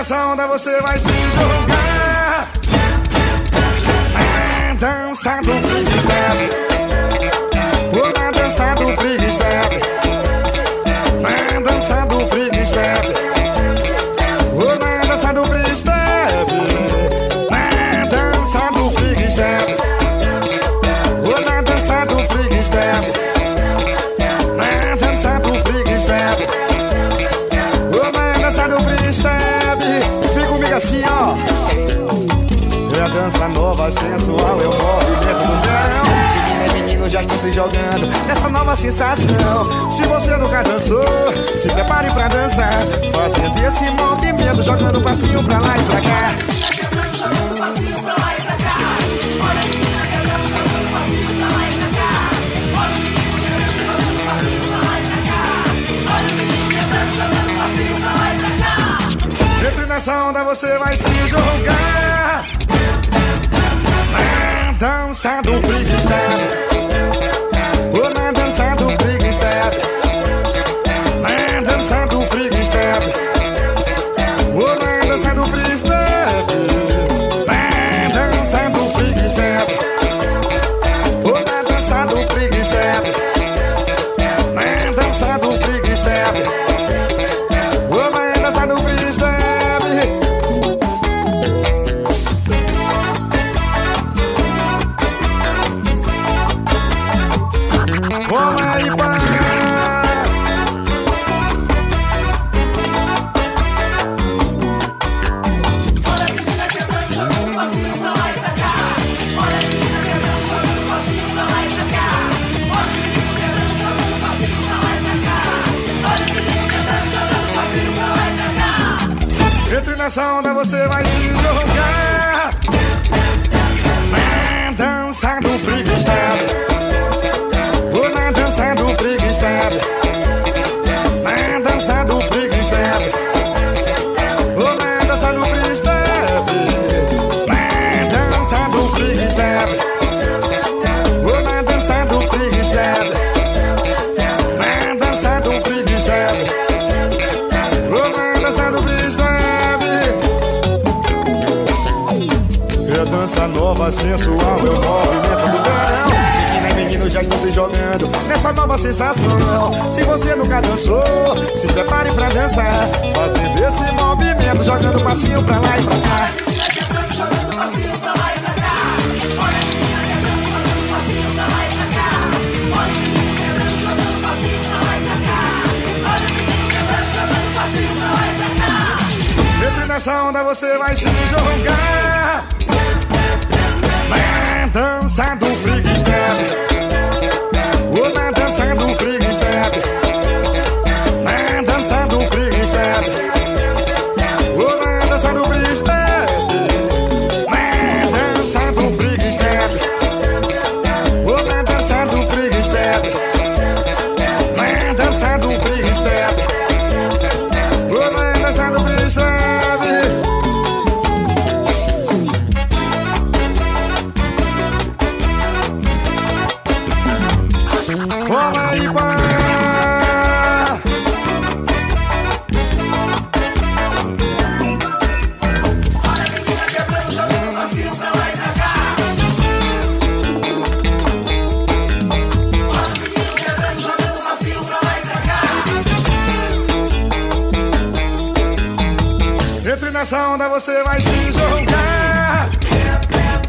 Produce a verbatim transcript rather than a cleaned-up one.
nessa onda você vai se jogar. Na dança do freestyle, ou na dança do freestyle, na dança do freestyle, ou na dança do freestyle, na dança do freestyle, ou na dança do freestyle, na dança do freestyle, ou na dança do freestyle. Vem comigo assim, ó. É a dança nova, sensual, é o movimento do verão. Menina e menino já estão se jogando nessa nova sensação. Se você nunca dançou, se prepare pra dançar, fazendo esse movimento, jogando o passinho pra lá e pra cá. Jogando o passinho pra lá e pra cá. Olha a menina quebrando, jogando o passinho pra lá e pra cá. Olha a menina quebrando, jogando o passinho pra lá e pra cá. Olha a menina quebrando, jogando o passinho pra lá e pra cá. Entre nessa onda você vai se jogar. Na dança do freestyle, ou na dança do freestyle, na dança do freestyle, ou na dança do freestyle, na dança do freestyle, ou na dança do freestyle, na dança do freestyle, ou na dança do freestyle. Bola e pá. Olha a menina quebrando, jogando o passinho pra lá e pra cá. Olha a menina quebrando, jogando o passinho pra lá e pra cá. Olha a menina quebrando, jogando o passinho pra lá e pra cá. Olha a menina quebrando, jogando o passinho pra lá e pra cá. Entre nessa onda você vai se jogar. Na dança do freestyle, ou na dança do freestyle, na dança do freestyle, ou na dança do freestyle, na dança do freestyle, ou na dança do freestyle, na dança do freestyle, ou na dança do freestyle. É a dança nova, sensual, é o movimento do verão. Menino já estão se jogando nessa nova sensação. Se você nunca dançou, se prepare pra dançar, fazendo esse movimento, jogando o passinho pra lá e pra cá. Jogando o passinho pra lá e pra cá. Olha a menina quebrando, jogando o passinho pra lá e pra cá. Olha a menina quebrando, jogando o passinho pra lá e pra cá. Olha a menina quebrando, jogando o passinho pra lá e pra cá. Entre nessa onda você vai se jogar. Na dança do freestyle, ou na dança do freestyle, na dança do freestyle, ou na dança do freestyle, na dança do freestyle, ou na dança do freestyle, na dança do freestyle, ou na dança do freestyle. Bola e pá. Olha a menina quebrando, jogando o passinho pra lá e pra cá. Olha o menino quebrando, jogando o passinho pra lá e pra cá. Entre nessa onda você vai se jogar.